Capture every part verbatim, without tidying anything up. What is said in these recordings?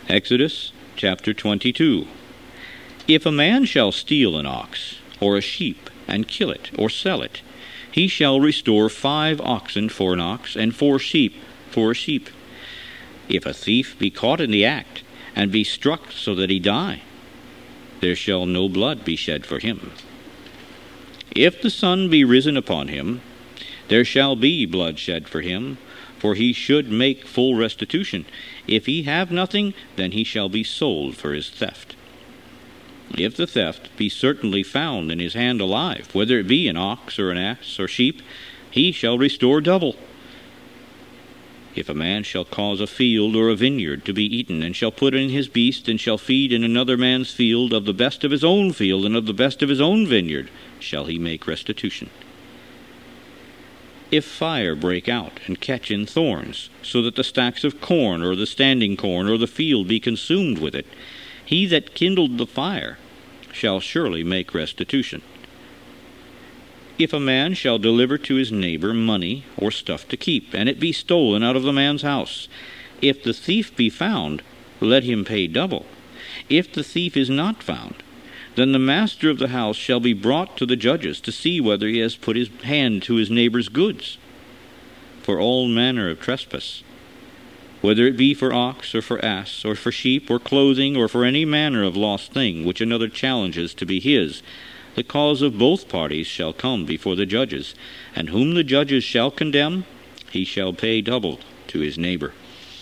Exodus chapter twenty-two. If a man shall steal an ox, or a sheep, and kill it, or sell it, he shall restore five oxen for an ox, and four sheep for a sheep. If a thief be caught in the act, and be struck so that he die, there shall no blood be shed for him. If the sun be risen upon him, there shall be blood shed for him, for he should make full restitution. If he have nothing, then he shall be sold for his theft. If the theft be certainly found in his hand alive, whether it be an ox or an ass or sheep, he shall restore double. If a man shall cause a field or a vineyard to be eaten, and shall put in his beast, and shall feed in another man's field of the best of his own field and of the best of his own vineyard, shall he make restitution. If fire break out and catch in thorns, so that the stacks of corn or the standing corn or the field be consumed with it, he that kindled the fire shall surely make restitution. If a man shall deliver to his neighbor money or stuff to keep, and it be stolen out of the man's house, if the thief be found, let him pay double. If the thief is not found, then the master of the house shall be brought to the judges to see whether he has put his hand to his neighbor's goods. For all manner of trespass, whether it be for ox or for ass or for sheep or clothing or for any manner of lost thing which another challenges to be his, the cause of both parties shall come before the judges, and whom the judges shall condemn, he shall pay double to his neighbor.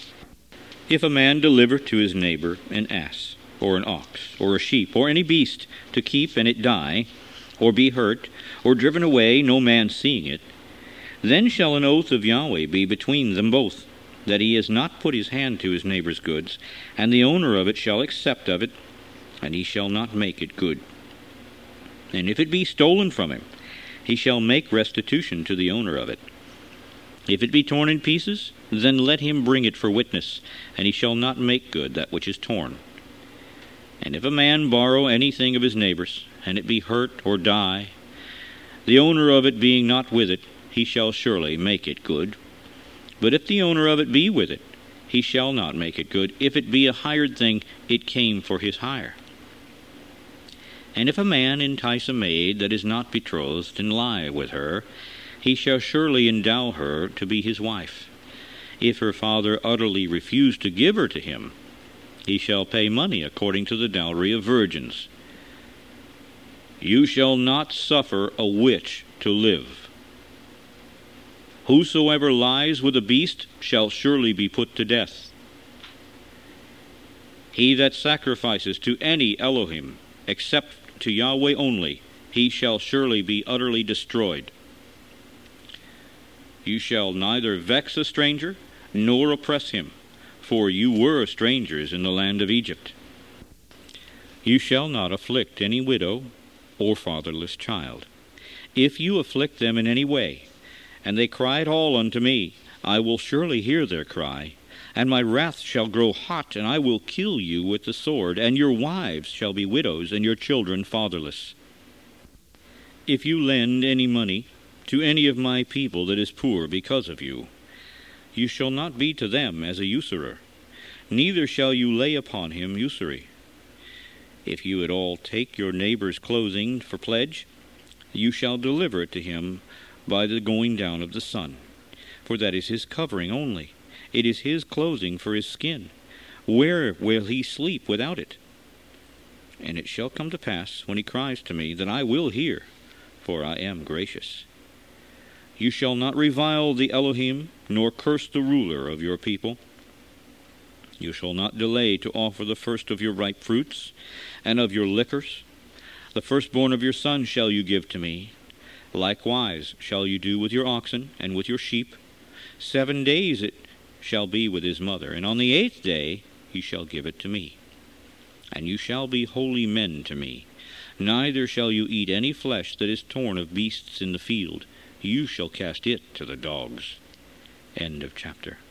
If a man deliver to his neighbor an ass, or an ox, or a sheep, or any beast, to keep, and it die, or be hurt, or driven away, no man seeing it, then shall an oath of Yahweh be between them both, that he has not put his hand to his neighbor's goods, and the owner of it shall accept of it, and he shall not make it good. And if it be stolen from him, he shall make restitution to the owner of it. If it be torn in pieces, then let him bring it for witness, and he shall not make good that which is torn. And if a man borrow anything of his neighbor's, and it be hurt or die, the owner of it being not with it, he shall surely make it good. But if the owner of it be with it, he shall not make it good. If it be a hired thing, it came for his hire. And if a man entice a maid that is not betrothed, and lie with her, he shall surely endow her to be his wife. If her father utterly refuse to give her to him, he shall pay money according to the dowry of virgins. You shall not suffer a witch to live. Whosoever lies with a beast shall surely be put to death. He that sacrifices to any Elohim, except to Yahweh only, he shall surely be utterly destroyed. You shall neither vex a stranger, nor oppress him, for you were strangers in the land of Egypt. You shall not afflict any widow or fatherless child. If you afflict them in any way, and they cry at all unto me, I will surely hear their cry, and my wrath shall grow hot, and I will kill you with the sword, and your wives shall be widows, and your children fatherless. If you lend any money to any of my people that is poor because of you, you shall not be to them as a usurer, neither shall you lay upon him usury. If you at all take your neighbor's clothing for pledge, you shall deliver it to him by the going down of the sun, for that is his covering only. It is his clothing for his skin. Where will he sleep without it? And it shall come to pass, when he cries to me, that I will hear, for I am gracious. You shall not revile the Elohim, nor curse the ruler of your people. You shall not delay to offer the first of your ripe fruits, and of your liquors. The firstborn of your sons shall you give to me. Likewise shall you do with your oxen and with your sheep. Seven days it shall be with his mother, and on the eighth day he shall give it to me. And you shall be holy men to me. Neither shall you eat any flesh that is torn of beasts in the field. You shall cast it to the dogs. End of chapter.